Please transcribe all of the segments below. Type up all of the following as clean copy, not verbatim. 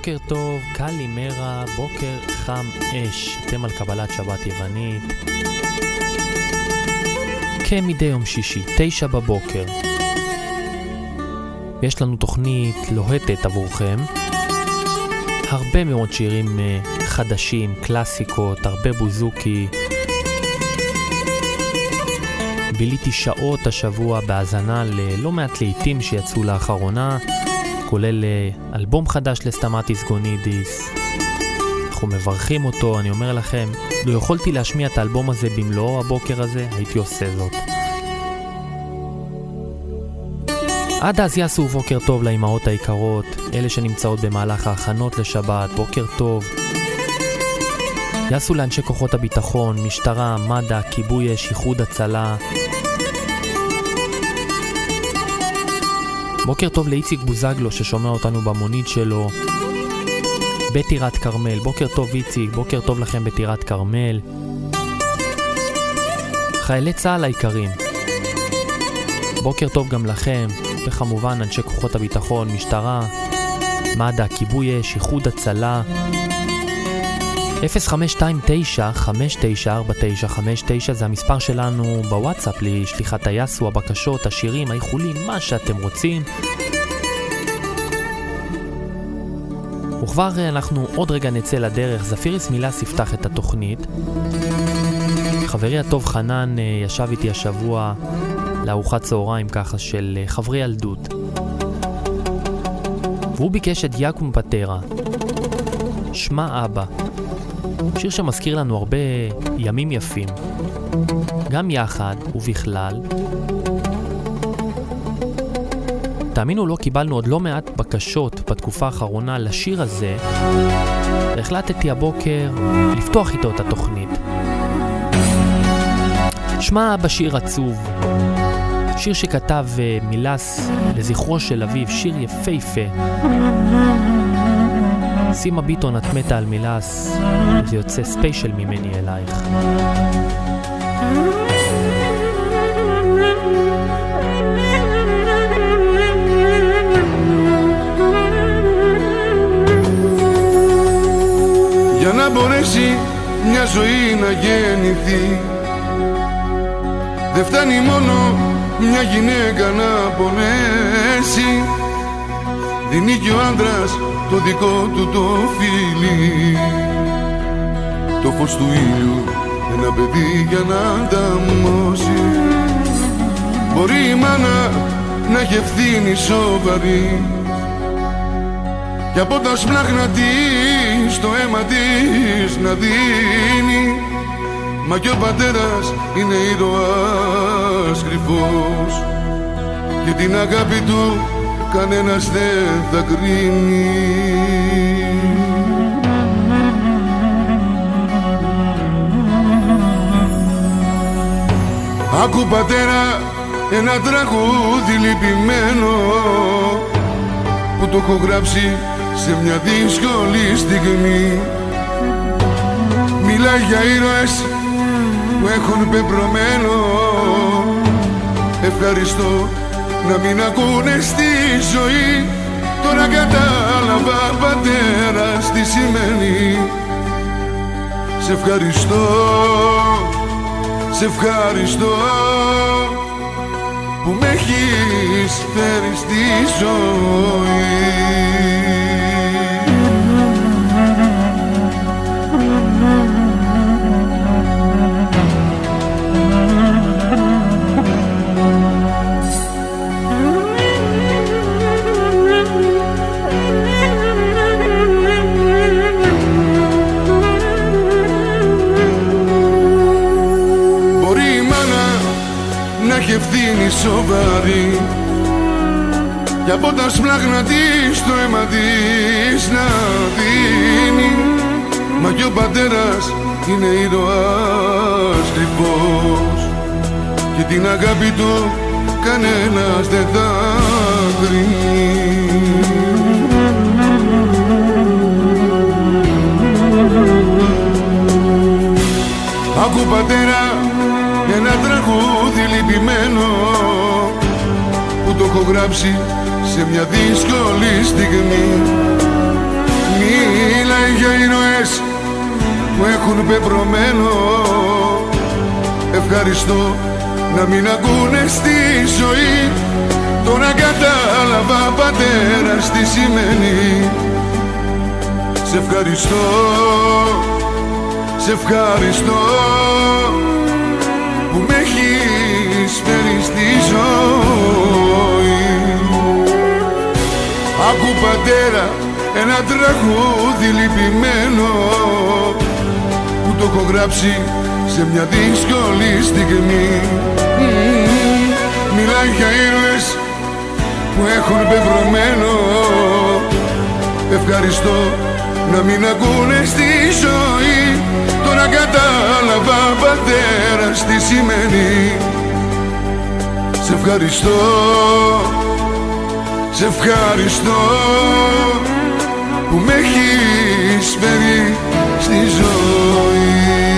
בוקר טוב, קלימרה, בוקר חם אש. אתם על קבלת שבת יוונית. כמדי יום שישי, 9 בבוקר. יש לנו תוכנית לוהטת עבורכם. הרבה מאוד שירים חדשים, קלאסיקות, הרבה בוזוקי. ביליתי שעות השבוע בהאזנה ללא מעט לעיתים שיצאו לאחרונה, כולל אלבום חדש לסטמטיס גונידיס. אנחנו מברכים אותו, אני אומר לכם, לא יכולתי להשמיע את האלבום הזה במלואו הבוקר הזה, הייתי עושה זאת. עד אז יעשו בוקר טוב לאימהות היקרות, אלה שנמצאות במהלך ההכנות לשבת, בוקר טוב. יעשו לאנשי כוחות הביטחון, משטרה, מד"א, כיבוי אש, איחוד הצלה. בוקר טוב לאיציק בוזגלו ששומע אותנו במונית שלו. בטירת קרמל, בוקר טוב איציק, בוקר טוב לכם בטירת קרמל. חיילי צה"ל היקרים, בוקר טוב גם לכם, וכמובן אנשי כוחות הביטחון, משטרה, מד"א, כיבוי אש, איחוד הצלה. 0529-594959 זה המספר שלנו בוואטסאפ לשליחת היסו, הבקשות, השירים, האיחולים, מה שאתם רוצים. וכבר אנחנו עוד רגע נצא לדרך. זפיריס מילס יפתח את התוכנית. חברי הטוב חנן ישב איתי השבוע לארוחת צהריים ככה של חברי ילדות, והוא ביקש את יעקב פטרה, שמע אבא, שיר שמזכיר לנו הרבה ימים יפים, גם יחד ובכלל. תאמינו לא, קיבלנו עוד לא מעט בקשות בתקופה האחרונה לשיר הזה, והחלטתי הבוקר לפתוח איתו את התוכנית. שמע אבא, שיר עצוב, שיר שכתב מילס לזכרו של אביו, שיר יפהפה. שימה ביטון, את מתה על מילס, זה יוצא ספיישל ממני אלייך. Για να μπορέσει μια ζωή να γεννηθεί, δεν φτάνει μόνο μια γυναίκα να πονέσει. Δίνει και ο άντρας το δικό του το φίλι, το φως του ήλιου, ένα παιδί για να ανταμώσει. Μπορεί η μάνα να έχει ευθύνη σοβαρή, και από τα σπλάχνα της το αίμα της να δίνει. Μα και ο πατέρας είναι ήρωας κρυφός, και την αγάπη του κανένας δεν θα κρίνει. Άκου πατέρα ένα τραγούδι λυπημένο, που το έχω γράψει σε μια δύσκολη στιγμή. Μιλάει για ήρωες που έχουν πεπρωμένο. Ευχαριστώ να μην ακούνε στη ζωή. Τώρα κατάλαβα πατέρας τι σημαίνει. Σε ευχαριστώ, σε ευχαριστώ που με έχεις φέρει στη ζωή. Ευθύνη σοβαρή, και από τα σπλάχνα της το αίμα της να δίνει. Μα και ο πατέρας είναι ήρωας κρυφός, και την αγάπη του κανένας δεν θα κρίνει. Άκου πατέρα ένα τραγούδι λυπημένο, που το έχω γράψει σε μια δύσκολη στιγμή. ήρωες που έχουν πεπρωμένο. Ευχαριστώ να μην ακούνε στη ζωή. Τώρα κατάλαβα πατέρας τι σημαίνει. Σε ευχαριστώ, σε ευχαριστώ που με έχεις φέρει στη ζωή. Άκου πατέρα ένα τραγούδι λυπημένο που το έχω γράψει σε μια δύσκολη στιγμή. Μιλάει για ήρωες που έχουν πεπρωμένο. Ευχαριστώ να μην ακούνε στη ζωή. Τώρα κατάλαβα πατέρας τι σημαίνει. Σε ευχαριστώ, σε ευχαριστώ που με έχεις φέρει στη ζωή.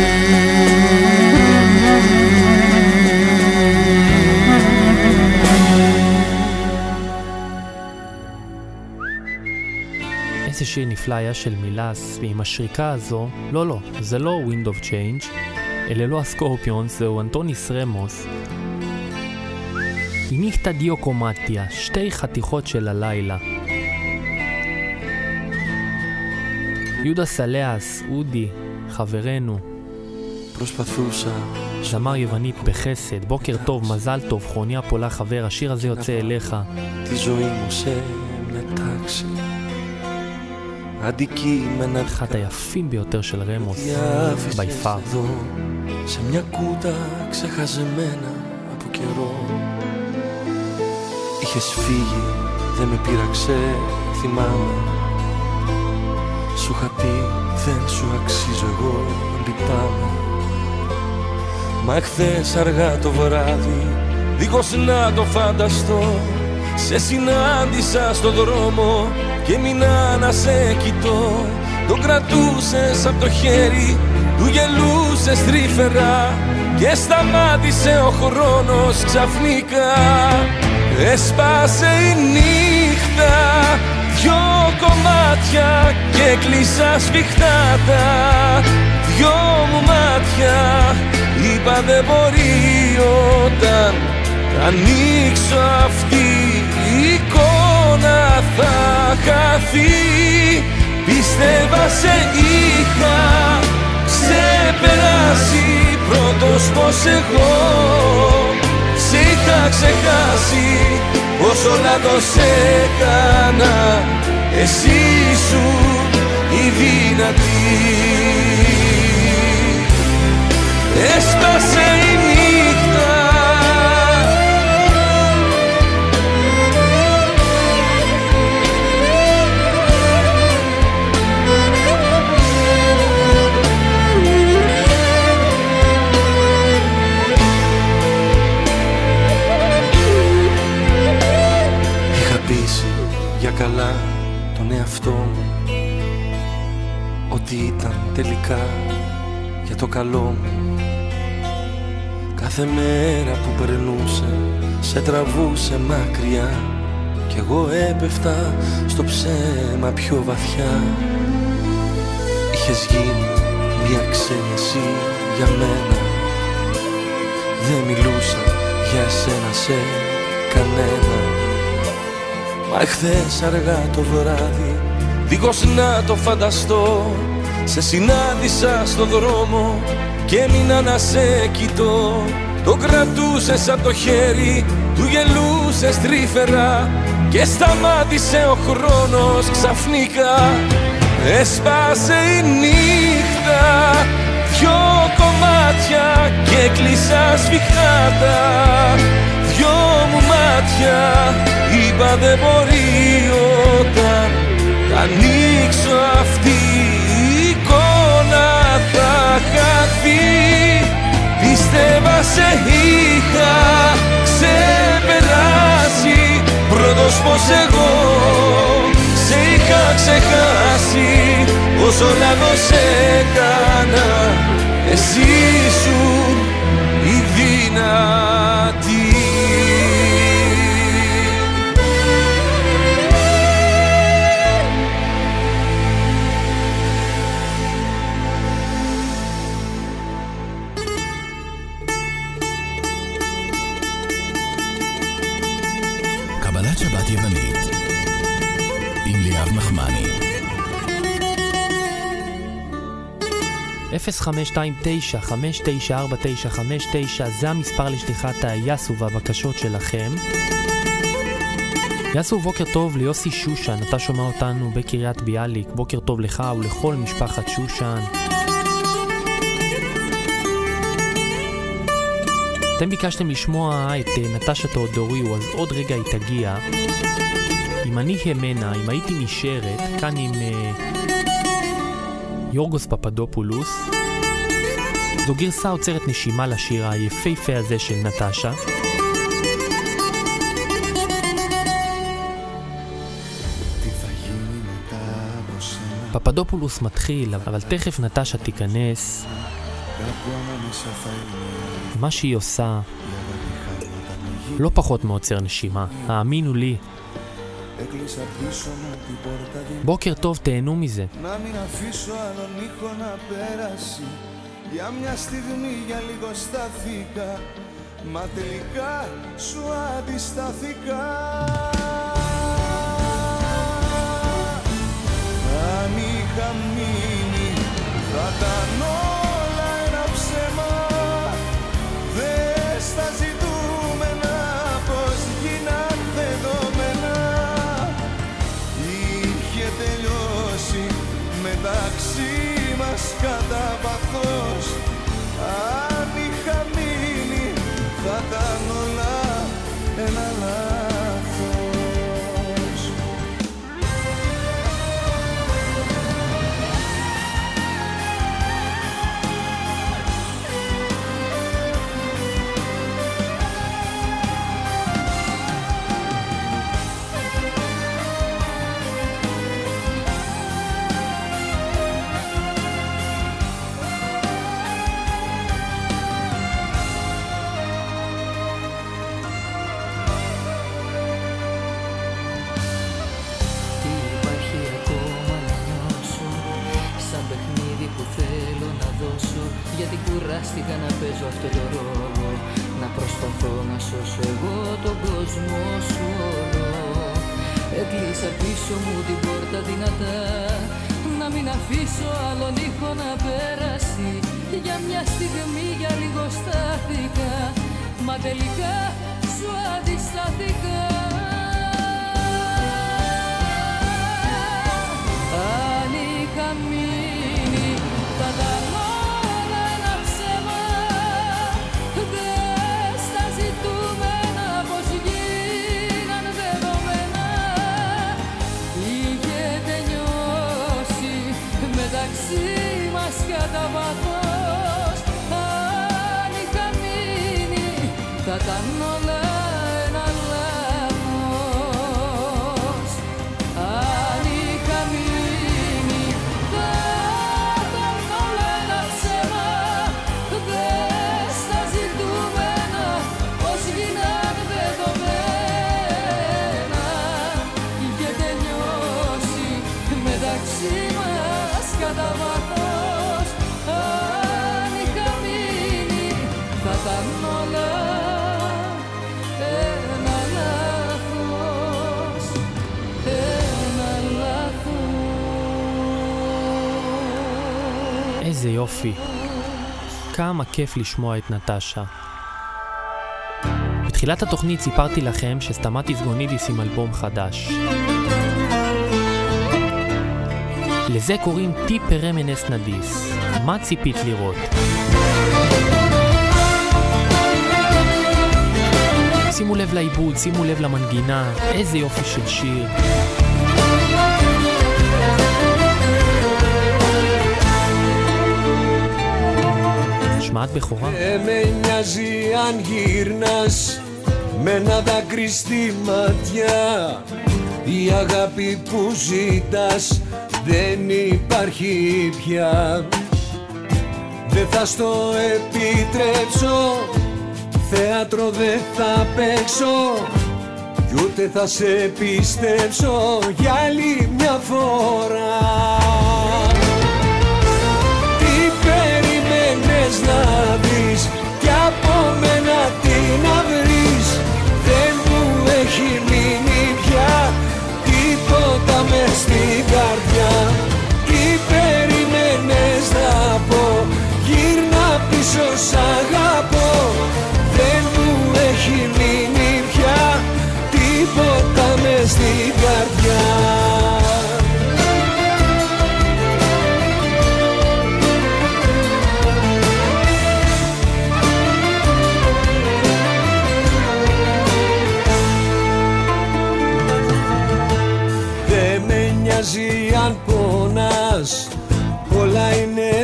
איזה שיר נפלא היה של מילס, ועם השריקה הזו, לא, זה לא Wind of Change, אלה לא הסקורפיונס, זהו אנטוניס רמוס. הניחתא דיו קומטיה, שתי חתיכות של הלילה. יהודה סלאס, אודי, חברנו, זמר יוונית בחסד, בוקר טוב, מזל טוב, חוניה פולה חבר, השיר הזה יוצא אליך. אחד היפים ביותר של רמוס, ביפר. Σε μια κούτα ξεχαζεμένα από καιρό. Είχες φύγει, δεν με πείραξε, θυμάμαι. Σου είχα πει, δεν σου αξίζω εγώ, λυπάμαι. Μα εχθές αργά το βράδυ, δίχως να το φανταστώ, σε συνάντησα στο δρόμο και μείνα να σε κοιτώ. Τον κρατούσες απ' το χέρι, του γελούσες τρυφερά και σταμάτησε ο χρόνος ξαφνικά. Έσπασε η νύχτα, δυο κομμάτια και κλείσα σφιχτάτα. Δυο μου μάτια, είπα δεν μπορεί όταν ανοίξω αυτή η εικόνα θα χαθεί. Πίστευα σε είχα ξεπεράσει πρώτος πως εγώ σε είχα ξεχάσει, πόσο λάθος έκανα, εσύ σου η δυνατή. Έσπασε η νύχτα, για καλά τον εαυτό μου ότι ήταν τελικά για το καλό μου. Κάθε μέρα που περνούσε σε τραβούσε μακριά κι εγώ έπεφτα στο ψέμα πιο βαθιά. Είχες γίνει μια ξένη εσύ για μένα, δεν μιλούσα για εσένα σε κανένα. Μα εχθές αργά το βράδυ, δίχως να το φανταστώ, σε συνάντησα στο δρόμο και έμεινα να σε κοιτώ. Το κρατούσες απ' το χέρι, του γελούσες τρυφερά και σταμάτησε ο χρόνος ξαφνικά. Έσπασε η νύχτα, δυο κομμάτια και κλείσα σφιχτάτα. Δυο μου μάτια, είπα δεν μπορεί όταν ανοίξω αυτή η εικόνα θα χαθεί. Πίστευα σε είχα ξεπεράσει πρώτος πως εγώ σε είχα ξεχάσει, πόσο λάθος έκανα, εσύ σου η δυνατή. זה המספר לשליחת היאסו והבקשות שלכם. יאסו, בוקר טוב ליוסי שושן, אתה שומע אותנו בקריית ביאליק, בוקר טוב לך ולכל משפחת שושן. אתם ביקשתם לשמוע את נטשה תאודוריו, אז עוד רגע היא תגיע. אם אני המנה, אם הייתי נשארת, כאן עם יורגוס פפדופולוס. זו גרסה עוצרת נשימה לשיר היפהפה הזה של נטשה. פפדופולוס מתחיל, אבל תכף נטשה תיכנס. מה שהיא עושה לא פחות מעוצר נשימה, האמינו לי. בוקר טוב, תהנו מזה. Να μην αφήσω άλλον ήχο να πέρασει. Για μια στιγμή, για λίγο στάθηκα, μα τελικά σου αντιστάθηκα. Αν είχα μείνει θα ήταν όλα ένα ψέμα. Δες τα ζητούμενα πως γίναν δεδομένα. Είχε τελειώσει μεταξύ μας κατά βάθος. Αν είχα μείνει θα ήταν όλα ένα λάθος. Γιατί κουράστηκα να παίζω αυτό το ρόλο, να προσπαθώ να σώσω εγώ τον κόσμο σου όλο. Έκλεισα πίσω μου την πόρτα δυνατά, να μην αφήσω άλλον ήχο να πέρασει. Για μια στιγμή, για λίγο στάθηκα, μα τελικά σου αντιστάθηκα. Αν είχα μείνει θα ήταν όλα ένα ψέμα. Δες τα ζητούμενα πως γίναν δεδομένα. Είχε τελειώσει μεταξύ μας κατά βάθος. Αν είχα μείνει θα ήταν όλα ένα λάθος. Αν είχα μείνει θα ήταν όλα ένα ψέμα. Δες τα ζητούμενα πως γίναν δεδομένα. Είχε τελειώσει μεταξύ μας κατά βάθος. Αν είχα μείνει θα ήταν όλα ένα λάθος. Ένα λάθος. איזה יופי. כמה כיף לשמוע את נטשה. בתחילת התוכנית סיפרתי לכם שסטמטיס גונידיס עם אלבום חדש. לזה קוראים טי פרמנס נדיס. מה ציפית לראות? שימו לב לעיבוד, שימו לב למנגינה, איזה יופי של שיר. השמעת בכורה. Με νοιάζει αν γύρνας με ένα δάκρυ στη ματιά. Η αγάπη που ζητάς δεν υπάρχει πια. Δεν θα στο επιτρέψω, θέατρο δεν θα παίξω κι ούτε θα σε πιστέψω για άλλη μια φορά. Τι περιμένες να δεις κι από μένα τι να βρεις? Δεν μου έχει μείνει πια τίποτα μες στην καρδιά. Τι περιμένες να πω?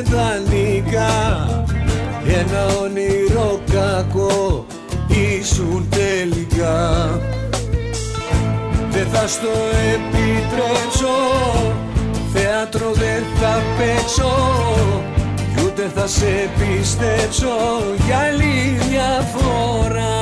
δανεικά. Ένα όνειρο κακό ήσουν τελικά. Δεν θα στο επιτρέψω, θέατρο δεν θα παίξω, κι ούτε θα σε πιστέψω για άλλη μια φορά.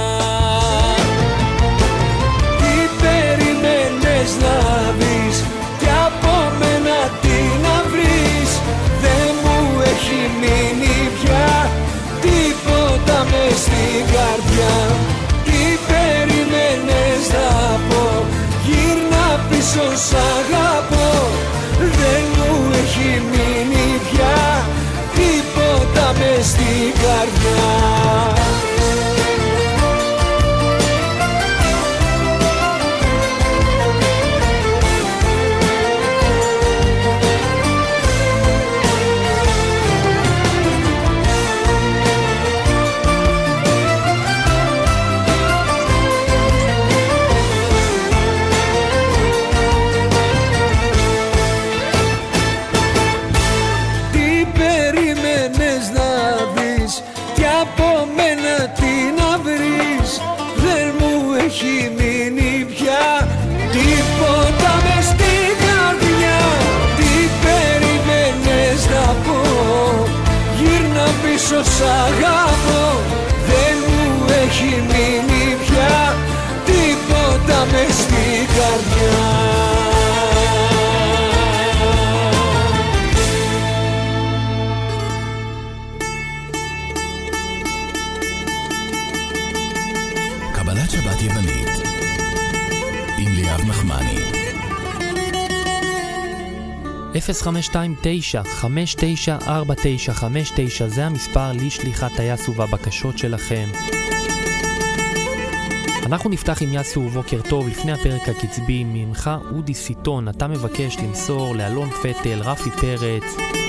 Τι περιμένες να δεις, κι από μένα τι να βρεις. Δεν μου έχει μείνει πια τίποτα μες στην καρδιά. Τι περιμένες να πω, γύρνα πίσω σ' αγαπώ. Δεν μου έχει μείνει πια τίποτα μες στην καρδιά. Σ' αγαπώ, δεν μου έχει μείνει πια τίποτα μες στην καρδιά. קבלת שבת יוונית עם ליאב נחמני. 0529-594959 זה המספר לשליחת טייס ובבקשות שלכם. אנחנו נפתח עם יסו ובוקר טוב. לפני הפרק הקצבי ממך אודי סיטון, אתה מבקש למסור לאלון פטל, רפי פרץ,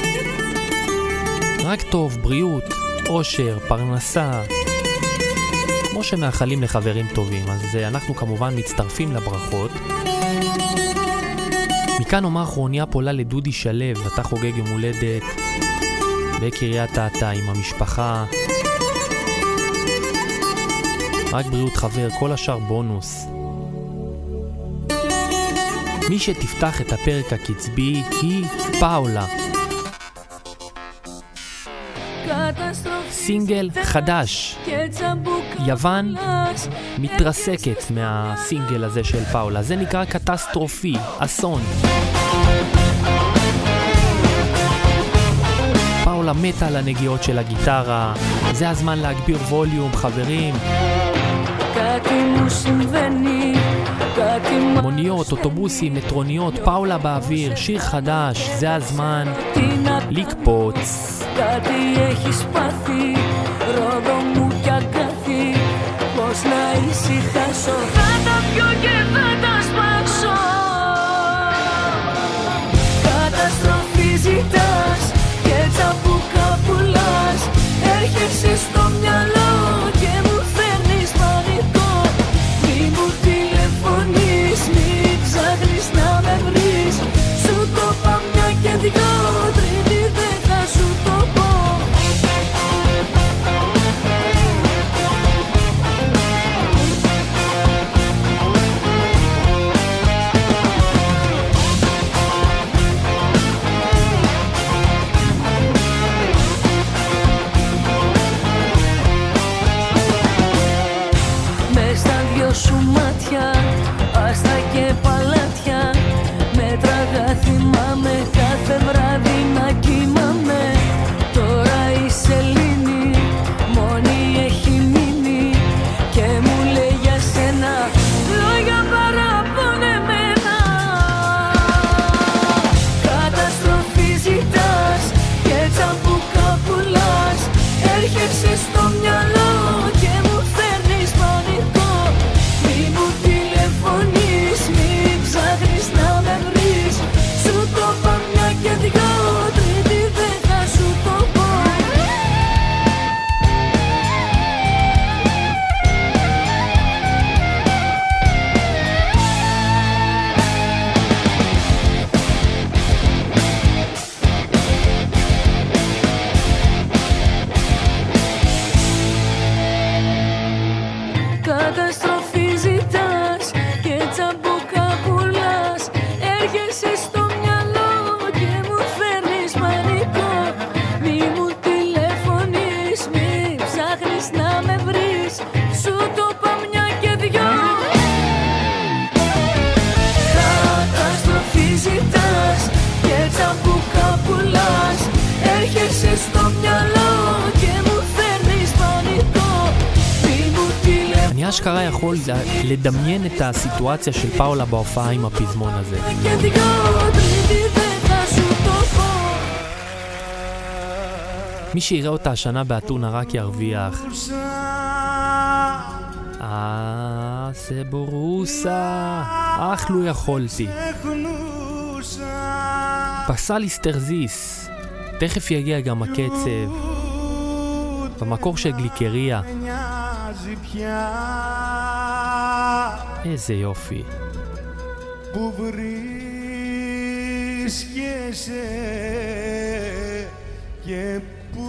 רק טוב, בריאות, אושר, פרנסה, כמו שמאחלים לחברים טובים. אז אנחנו כמובן מצטרפים לברכות. מכאן אומר כרוניה פולה לדודי שלב, אתה חוגג יום הולדת בקריית אתא עם המשפחה. רק בריאות חבר, כל השאר בונוס. מי שתפתח את הפרק הקצבי היא פאולה. סינגל חדש. יוון מתרסקת מהסינגל הזה של פאולה. זה נקרא קטסטרופי, אסון. פאולה מתה על הנגיעות של הגיטרה. זה הזמן להגביר ווליום, חברים. מוניות, אוטובוסים, מטרוניות, פאולה באוויר, שיר חדש. זה הזמן לקפוץ. Κάτι έχεις πάθει, ρόδο μου κι αγκάθι, πώς να ησυχάσω. Θα τα πιω και θα τα σπάξω. Καταστροφή ζητάς και τσαμπούκα πουλάς. Έρχεσαι στο μυαλό και μου φέρνεις πανικό. Μη μου τηλεφωνείς, μη ψάχνεις να με βρεις. Σου το πάω μια και δυο, τρίτη δεν θα σου το πω. πανικό. Μη μου τηλεφωνείς, μη ψάχνεις να με βρεις. Σου το είπα μια και δυο. Καταστροφή ζητάς και τσαμπούκα πουλάς. Έρχεσαι στο μυαλό και μου φέρνεις πανικό. Μη μου τηλεφωνείς. אני אשכרה יכול לדמיין את הסיטואציה של פאולה בהופעה עם הפזמון הזה. מי שיראה אותה השנה באתונה רק ירוויח. זה בורוסה, אך לא יכולתי. פסליס תרזיס, תכף יגיע גם הקצב. במקור של גליקריה. איזה יופי. Που βρίσκεσαι και που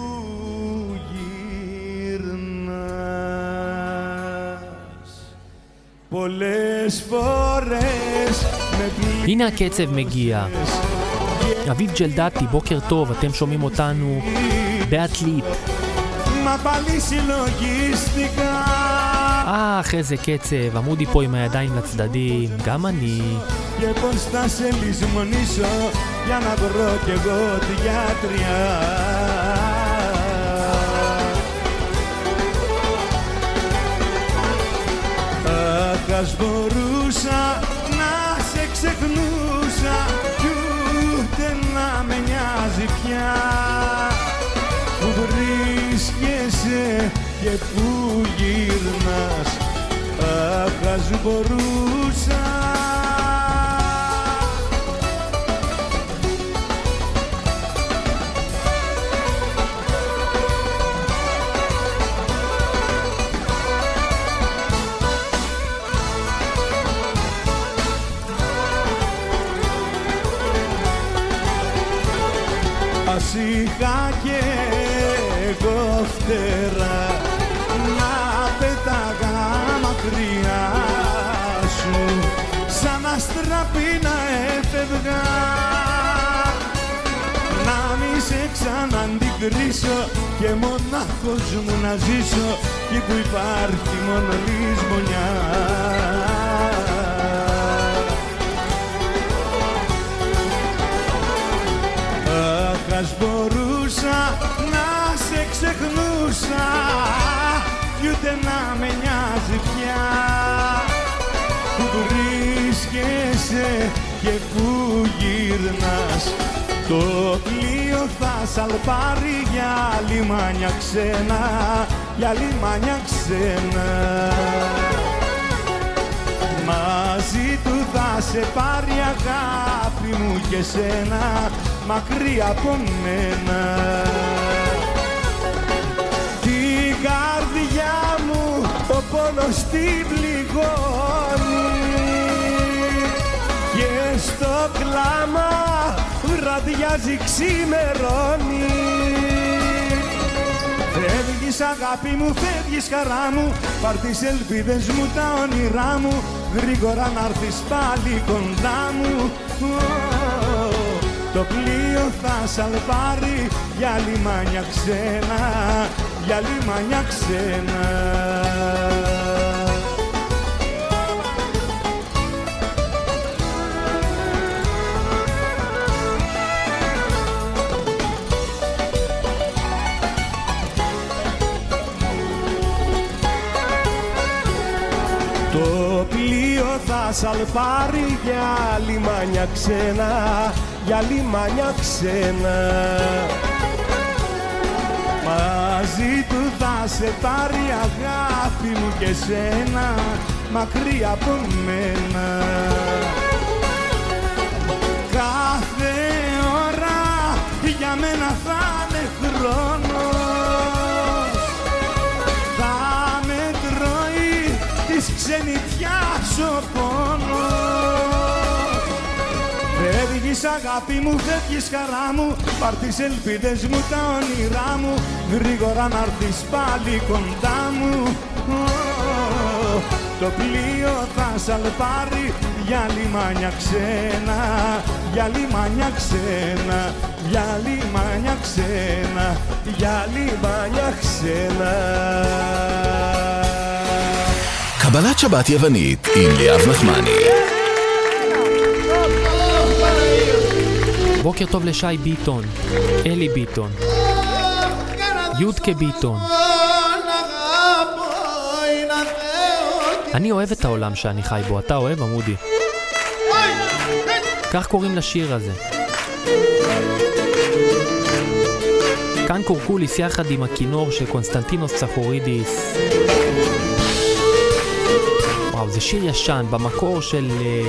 γυρνάς. Πολλές φορές με πλήρες. הנה הקצב מגיע. אביב ג'לדתי, בוקר טוב, אתם שומעים אותנו בעתלית. מה פלי συλλογίστηκα. איזה קצב, עמודי פה עם הידיים לצדדים, גם אני. Και πως θα σε λησμονήσω για να βρω κι εγώ τη γιατριά. Αχ, ας μπορούσα να σε ξεχνούσα κι ούτε να με νοιάζει πια. Που βρίσκεσαι και που γυρνάς. Αχ, ας μπορούσα. Ας είχα κι εγώ φτερά να πέταγα μακριά σου, σαν αστραπή να έφευγα, να μη σε ξαναντικρίσω και μονάχος μου να ζήσω εκεί που υπάρχει μόνο λησμονιά. Ας μπορούσα να σε ξεχνούσα κι ούτε να με νοιάζει πια. Που βρίσκεσαι και που γυρνάς. Το πλοίο θα σαλπάρει για λιμάνια ξένα, για λιμάνια ξένα. Μαζί του θα σε πάρει αγάπη μου και σένα, μακριά από μένα. Την καρδιά μου ο πόνος την πληγώνει και στο κλάμα βραδιάζει, ξημερώνει. Φεύγεις αγάπη μου, φεύγεις χαρά μου, πάρ' τις ελπίδες μου, τα όνειρά μου, γρήγορα να'ρθεις πάλι κοντά μου. Το πλοίο θα σαλπάρει για λιμάνια ξένα, για λιμάνια ξένα. Το πλοίο θα σαλπάρει για λιμάνια ξένα, για λιμάνια ξένα. Μαζί του θα σε πάρει αγάπη μου και σένα, μακριά από μένα. Κάθε ώρα για μένα θα είναι χρόνος, θα με τρώει της ξενιτιάς ο πόνος. Φεύγεις αγάπη μου, φεύγεις χαρά μου, πάρ' τις ελπίδες μου, τα όνειρά μου, γρήγορα να'ρθεις πάλι κοντά μου. Το πλοίο θα σαλπάρει για λιμάνια ξένα, για λιμάνια ξένα, για λιμάνια ξένα, για λιμάνια ξένα. קבלת שבת יוונית עם ליאב נחמני. בוקר טוב לשי ביטון, אלי ביטון, יודקה ביטון. אני אוהב את העולם שאני חי בו, אתה אוהב עמודי? כך קוראים לשיר הזה. כאן קורקוליס יחד עם הכינור של קונסטנטינוס צחורידיס. וואו, זה שיר ישן במקור של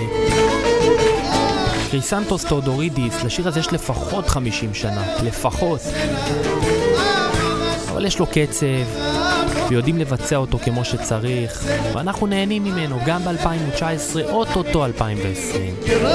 קריסנטוס תאודורידיס. לשיר הזה יש לפחות 50 שנה, לפחות. אבל יש לו קצב ויודעים לבצע אותו כמו שצריך, ואנחנו נהנים ממנו גם ב-2019, אוטוטו 2020.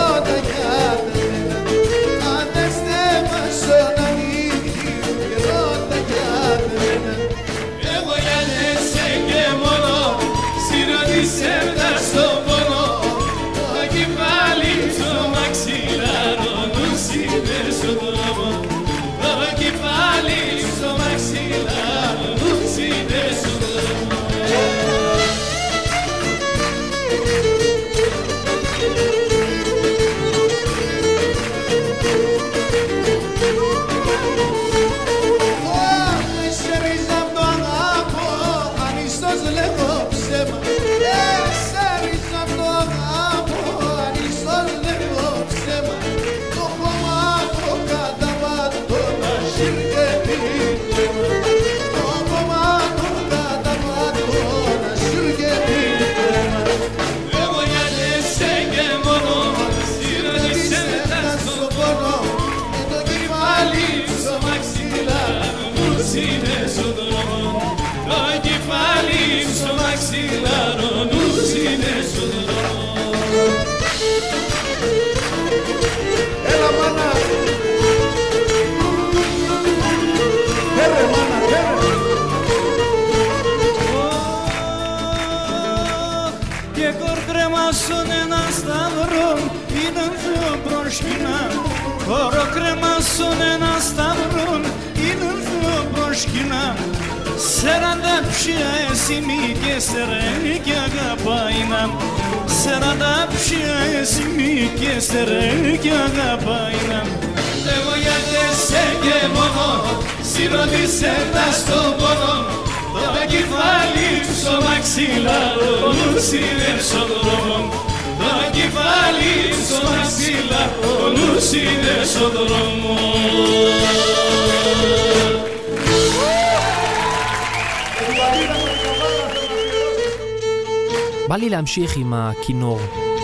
בא לי להמשיך עם הכינור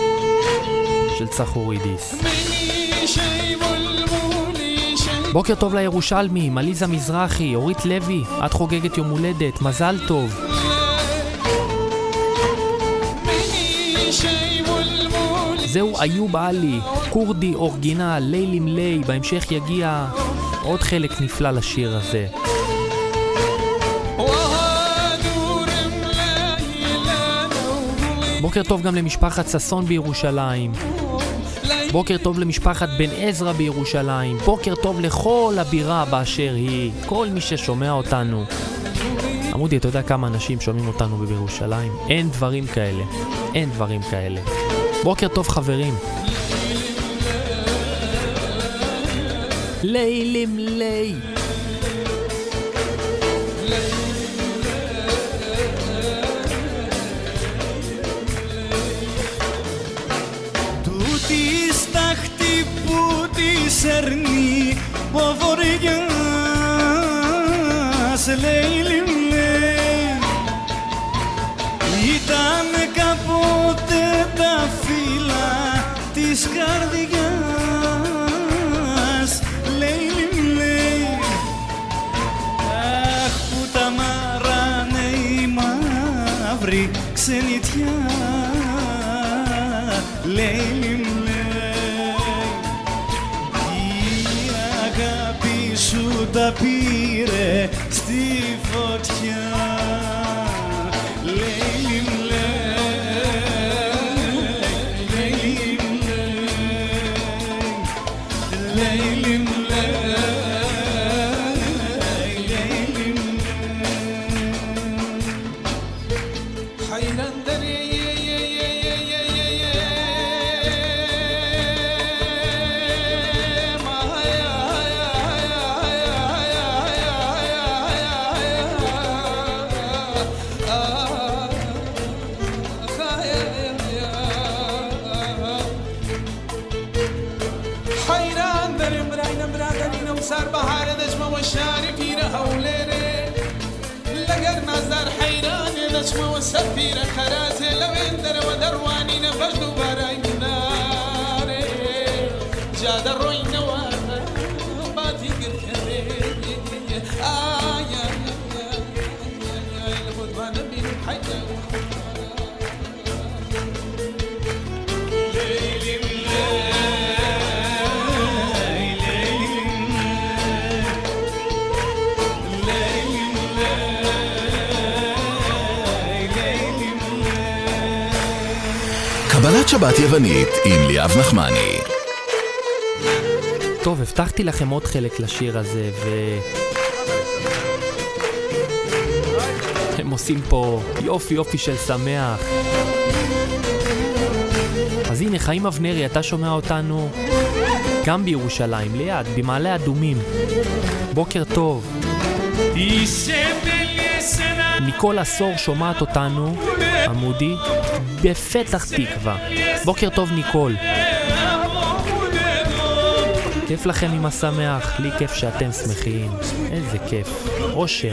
של צחורידיס. בוקר טוב לירושלמי, מליזה מזרחי, אורית לוי, את חוגגת יום הולדת, מזל טוב. זהו איוב עלי, קורדי אורגינל, לילים לי, בהמשך יגיע עוד חלק נפלא לשיר הזה. בוקר טוב גם למשפחת ססון בירושלים. בוקר טוב למשפחת בן עזרא בירושלים. בוקר טוב לכל הבירה באשר היא, כל מי ששומע אותנו. עמודי, אתה יודע כמה אנשים שומעים אותנו בירושלים? אין דברים כאלה, אין דברים כאלה. בוקר טוב חברים. לילים לי. Τούτη στάχτη που τη σέρνει ο βορειάς Λέιλιν λέει ήταν κάποτε τα φύλλα της καρδιάς Λέιλιν λέει αχ που τα μαράνε οι μαύροι ξενιτιά Λέιλιν τα πήρε στη φωτιά Λέιλιν λέει شعری پیر هولره لگر نظر حیرانه دشم و سفیر خراته لوندر و دروانی نفجد و برای ناره جاد روی نواره باتی گر کرده آیا الخدوان بین حیده קבלת שבת יוונית עם ליאב נחמני. טוב, הבטחתי לכם עוד חלק לשיר הזה, הם עושים פה יופי יופי של שמח. אז הנה, חיים אבנרי, אתה שומע אותנו גם בירושלים, ליד, במעלה אדומים. בוקר טוב. ניקול עשור שומעת אותנו, עמודי, בפתח תקווה. בוקר טוב ניקול. כיף לכם עם השמח, לי כיף שאתם שמחים. איזה כיף, אושר.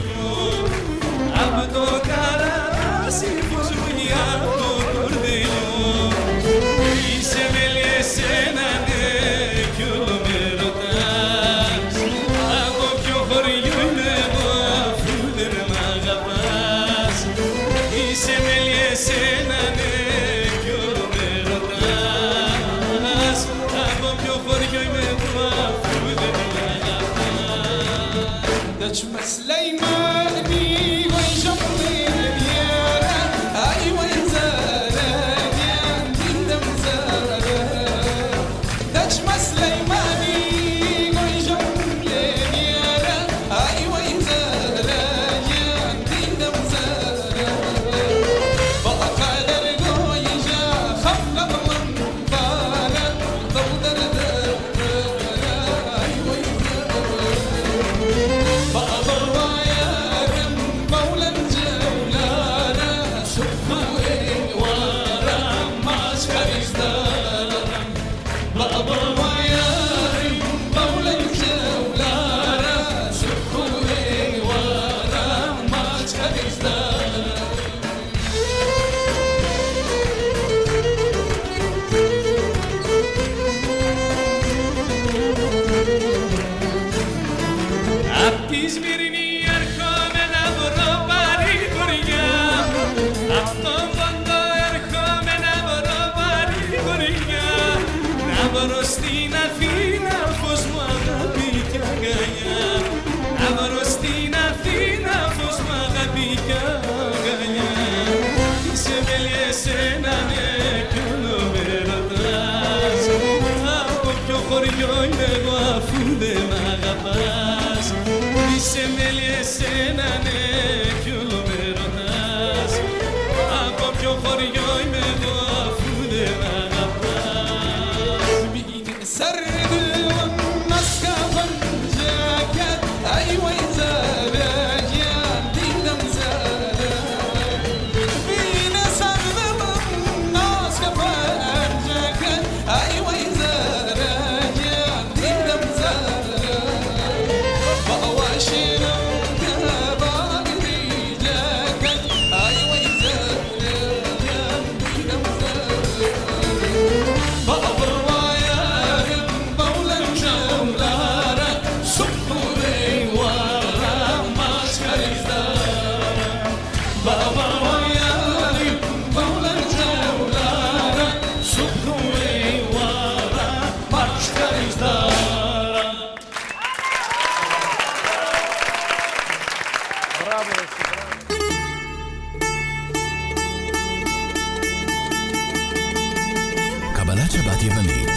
קבלת שבת יוונית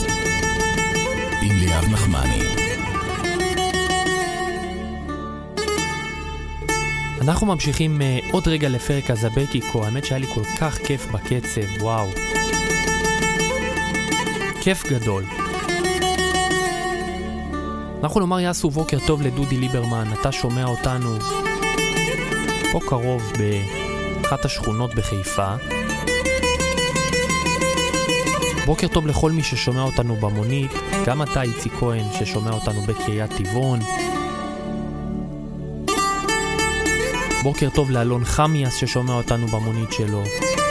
עם ליאב נחמני. אנחנו ממשיכים עוד רגע לפרק הזבקיקו. האמת שהיה לי כל כך כיף בקצב, וואו, כיף גדול. אנחנו לומר יעשו בוקר טוב לדודי ליברמן. אתה שומע אותנו פה קרוב באחת השכונות בחיפה. בוקר טוב לכל מי ששומע אותנו במונית, גם אתה איציק כהן ששומע אותנו בקריית טבעון. בוקר טוב לאלון חמיאס ששומע אותנו במונית שלו.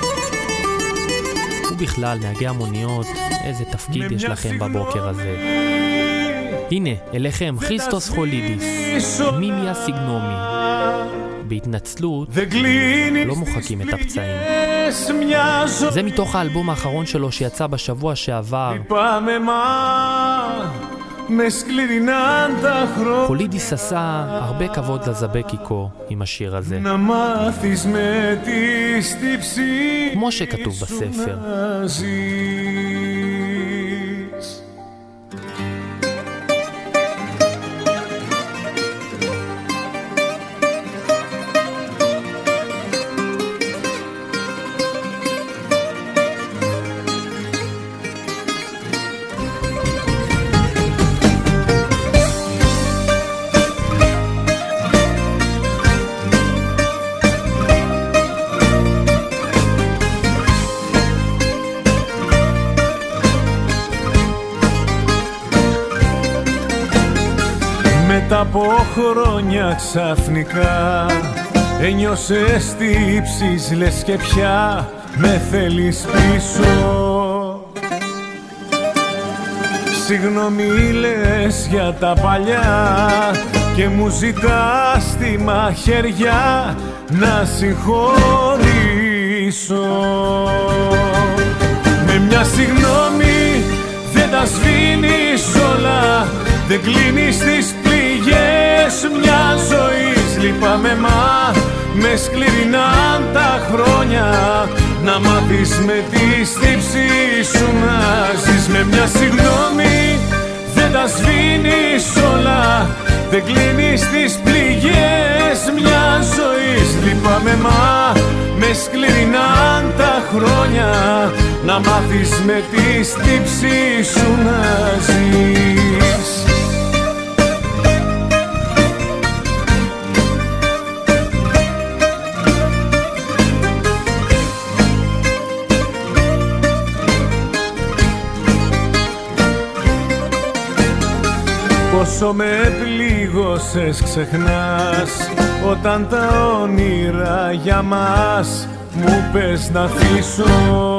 ובכלל, נהגי המוניות, איזה תפקיד יש לכם בבוקר הזה. הנה, אליכם, כריסטוס חולידיס, מימיה סיגנומי. בהתנצלות, לא מוחקים את הפצעים. זה מתוך האלבום האחרון שלו שיצא בשבוע שעבר. חולידיס עשה הרבה כבוד לזבקיקו עם השיר הזה, כמו שכתוב בספר. Μετά από χρόνια ξαφνικά ένιωσες τύψεις, λες και πια με θέλεις πίσω. Συγγνώμη λες για τα παλιά και μου ζητάς τη μαχαιριά να συγχωρήσω. Με μια συγγνώμη δεν τα σβήνεις όλα, δεν κλείνεις τις πληγές μια ζωής. Λυπάμαι μα με σκληρινάν τα χρόνια, να μάθεις με τη στύψη σου να ζεις. Με μια συγγνώμη δεν τα σβήνεις όλα, δεν κλείνεις τις πληγές μια ζωής. Λυπάμαι μα με σκληρινάν τα χρόνια, να μάθεις με τη στύψη σου να ζεις. Πόσο με πλήγωσες ξεχνάς, όταν τα όνειρα για μας μου πες να αφήσω.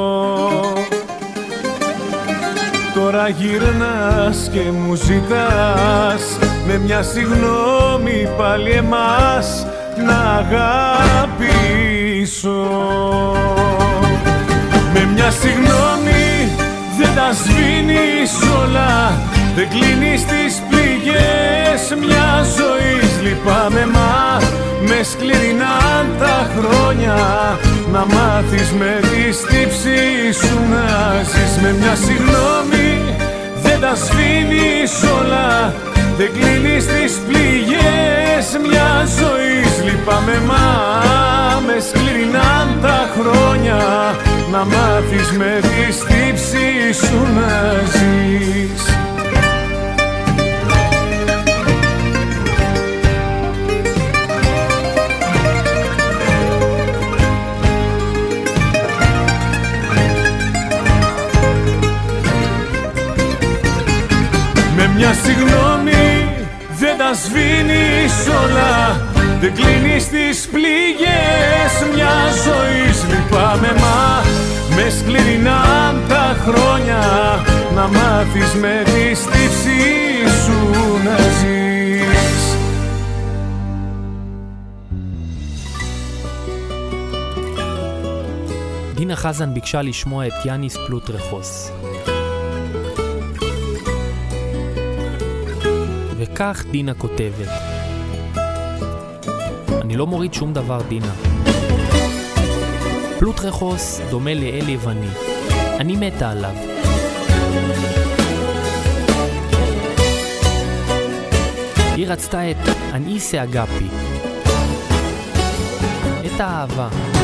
Τώρα γυρνάς και μου ζητάς με μια συγγνώμη πάλι εμάς να αγαπήσω. Με μια συγγνώμη δεν τα σβήνεις όλα, δεν κλείνεις τις πληγές μια ζωής. Λυπάμαι μα με σκληρινάν τα χρόνια, να μάθεις με τη στύψη σου να ζεις. Με μια συγγνώμη δεν τα σβήνεις όλα, δεν κλείνεις τις πληγές μια ζωής. Λυπάμαι μα με σκληρινάν τα χρόνια, να μάθεις με τη στύψη σου να ζεις. Μια συγγνώμη δεν τα σβήνεις όλα, δεν κλείνεις τις πληγές μια ζωής. Λυπάμαι μα με σκληρινάν τα χρόνια, να μάθεις με τη στύψη σου να ζεις. דינה חזן ביקשה לשמוע את יאניס פלוטרחוס. וכך דינה כותבת. אני לא מוריד שום דבר, דינה. פלוטרחוס דומה לאל יווני. אני מתה עליו. היא רצתה את אניסה אגפי. את האהבה.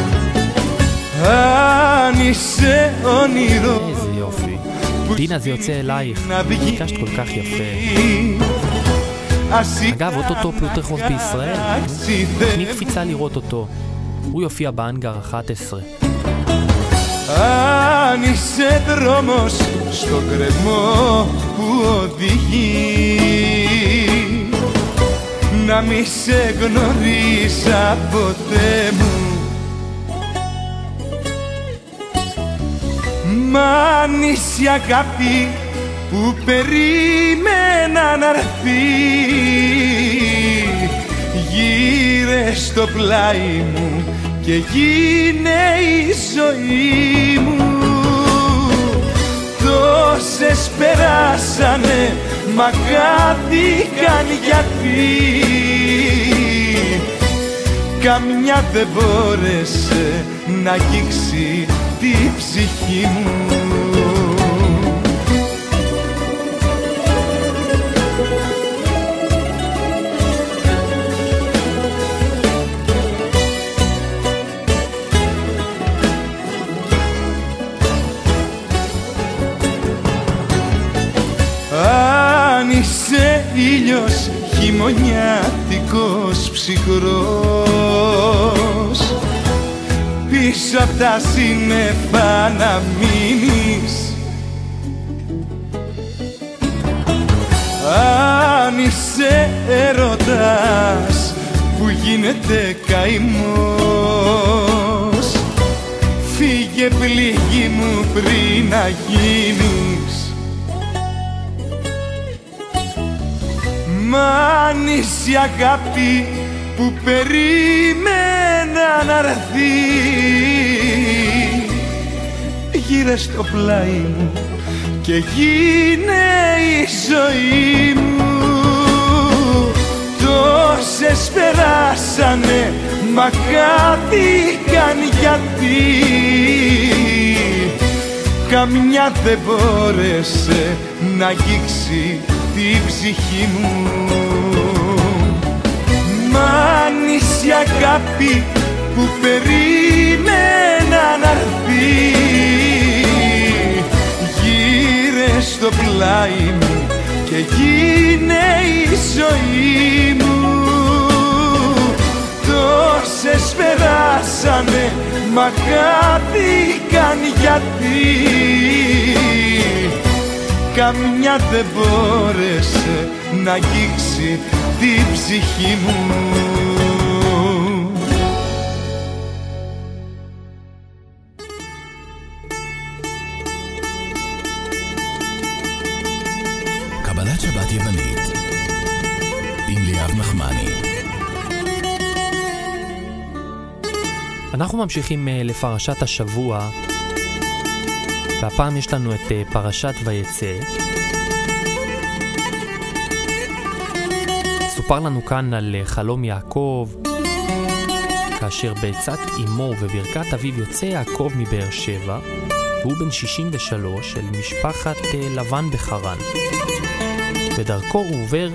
אניסה אונירו. איזה יופי. דינה, זה יוצא אלייך. ביקשת כל כך יפה. אגב, אוטוטו פלוטרחוס בישראל. תני קפיצה לראות אותו. הוא יופיע באנגר 11. Αν είσαι δρόμος στο κρεμό που οδηγεί να μη σε γνωρίσα ποτέ μου. Μα αν είσαι η αγάπη που περίμενα να έρθει, γύρε στο πλάι μου και γίνε η ζωή μου. Τόσες περάσανε, μα χάθηκαν γιατί καμιά δεν μπόρεσε να αγγίξει τη ψυχή μου. Αν είσαι ήλιος χειμωνιάτικος ψυχρός, πίσω απ' τα σύννεφα να μείνεις. Αν είσαι έρωτας που γίνεται καημός, φύγε πληγή μου πριν να γίνεις. Μα αν είσαι η αγάπη που περίμενα να έρθει, γύρε στο πλάι μου και γίνε η ζωή μου. Τόσες περάσανε, μα χάθηκαν γιατί καμιά δεν μπόρεσε να αγγίξει τη ψυχή μου. Μα αν είσαι η αγάπη που περίμενα να έρθει, γύρε στο πλάι μου και γίνε η ζωή μου. Τόσες περάσανε, μα χάθηκαν γιατί καμιά δεν μπόρεσε να αγγίξει τη ψυχή μου. קבלת שבת יוונית עם ליאב נחמני. אנחנו ממשיכים לפרשת השבוע, והפעם יש לנו את פרשת ויצא. סופר לנו כאן על חלום יעקב, כאשר בעצת אמו ובברכת אביו יוצא יעקב מבאר שבע, והוא בן 63 של משפחת לבן בחרן. בדרכו הוא עובר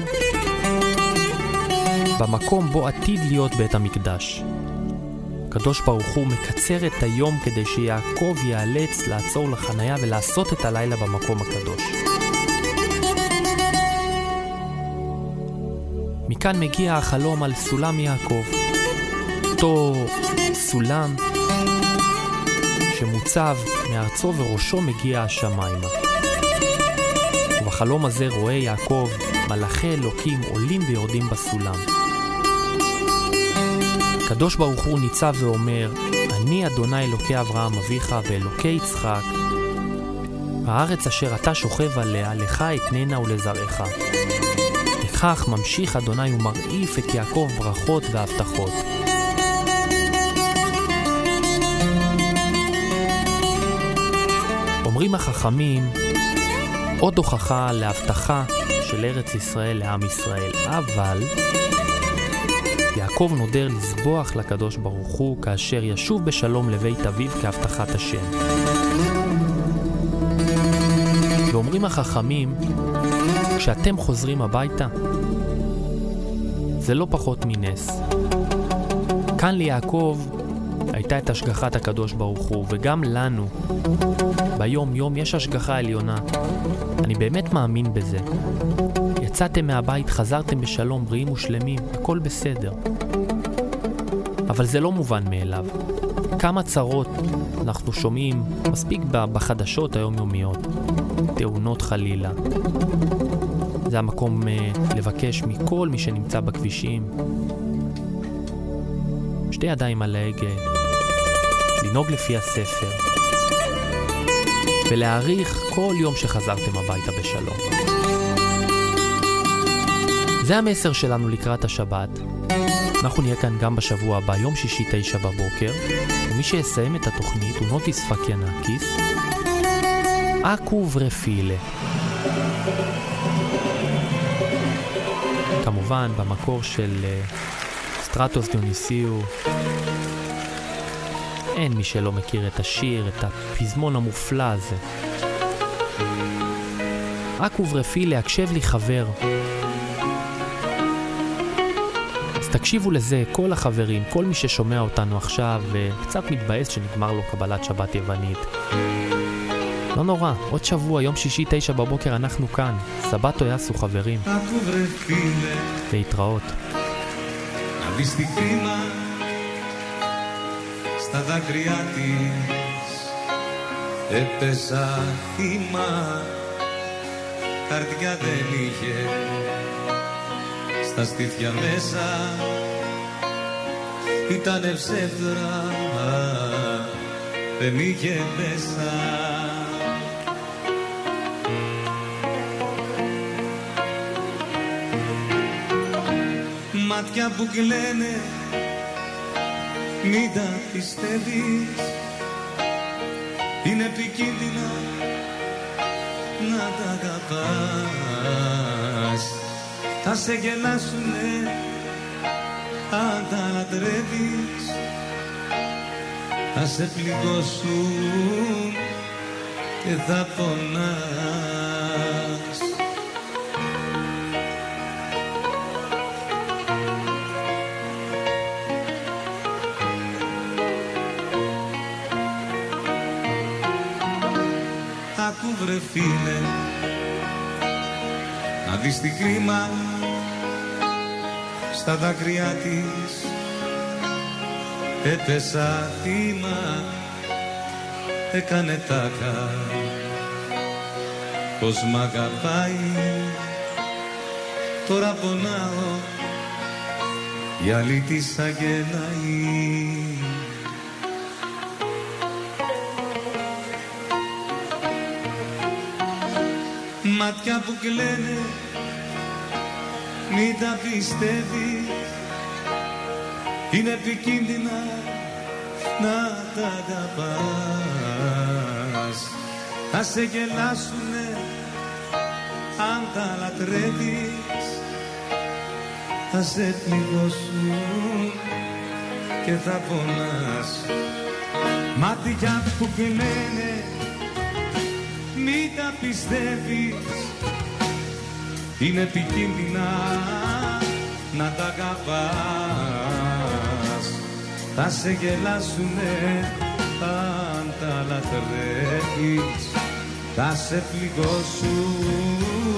במקום בו עתיד להיות בית המקדש. הקדוש ברוך הוא מקצר את היום כדי שיעקב ייאלץ לעצור לחניה ולעשות את הלילה במקום הקדוש. מכאן מגיע החלום על סולם יעקב, אותו סולם שמוצב מארצו וראשו מגיע השמיימה. ובחלום הזה רואה יעקב מלאכי אלוקים עולים ויורדים בסולם. הקדוש ברוך הוא ניצב ואומר, אני אדוני אלוקי אברהם אביך ואלוקי יצחק, הארץ אשר אתה שוכב עליה לך אתננה ולזרעך. לכך ממשיך אדוני ומרעיף את יעקב ברכות והבטחות. אומרים החכמים, עוד הוכחה להבטחה של ארץ ישראל לעם ישראל, אבל יעקב נודר לסבוח לקדוש ברוך הוא כאשר ישוב בשלום לבית אביו כהבטחת השם. ואומרים החכמים, כשאתם חוזרים הביתה, זה לא פחות מנס. כאן ליעקב הייתה את השגחת הקדוש ברוך הוא, וגם לנו ביום יום יש השגחה עליונה. אני באמת מאמין בזה. יצאתם מהבית, חזרתם בשלום, בריאים ושלמים, הכל בסדר. אבל זה לא מובן מאליו. כמה צרות אנחנו שומעים מספיק בחדשות היומיומיות, תאונות חלילה, זה המקום לבקש מכל מי שנמצא בכבישים, שתי ידיים על ההגה, לנהוג לפי הספר, ולהעריך כל יום שחזרתם הביתה בשלום. זה המסר שלנו לקראת השבת. אנחנו נהיה כאן גם בשבוע הבא, יום שישי 9 בבוקר, ומי שיסיים את התוכנית הוא נוטיס פקיאנקיס, אקו ורפילה. כמובן במקור של סטרטוס דיוניסיו. אין מי שלא מכיר את השיר, את הפזמון המופלא הזה. אקו ורפילה, הקשב לי חבר. אז תקשיבו לזה, כל החברים, כל מי ששומע אותנו עכשיו וקצת מתבאס שנגמר לו קבלת שבת יוונית. לא נורא, עוד שבוע, יום שישי 9 בבוקר אנחנו כאן. סבתו יעשו חברים. להתראות. Δεις τη κρίμα στα δάκρυά της, έπεσα θύμα, καρδιά δεν είχε, στα στήθια μέσα ήτανε ψεύδρα, δεν είχε μέσα. Μάτια που κλαίνε, μην τα πιστεύεις, είναι επικίνδυνα να τα αγαπάς. Θα σε γελάσουνε αν τα λατρεύεις, θα σε πληγώσουν και θα πονάς. Άκου βρε φίλε, να δεις τη κρίμα στα δάκρυά της, έπεσα θύμα, έκανε τάκα πως μ' αγαπάει, τώρα πονάω, η άλλη της αγελάει. Μάτια που κλαίνε, μην τα πιστεύεις, είναι επικίνδυνα να τα αγαπάς. Θα σε γελάσουνε αν τα λατρεύεις, θα σε πληγώσουν και θα πονάς. Μάτια που κλαίνε, μην τα πιστεύεις, είναι επικίνδυνα να τα αγαπάς. Θα σε γελάσουνε αν τα λατρεύεις, θα σε πληγώσουν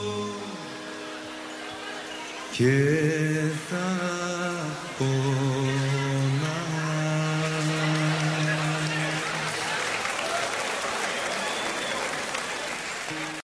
και θα πονάς.